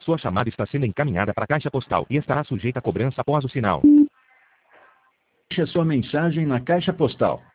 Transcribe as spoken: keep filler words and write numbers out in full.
Sua chamada está sendo encaminhada para a caixa postal e estará sujeita a cobrança após o sinal. Deixe sua mensagem na caixa postal.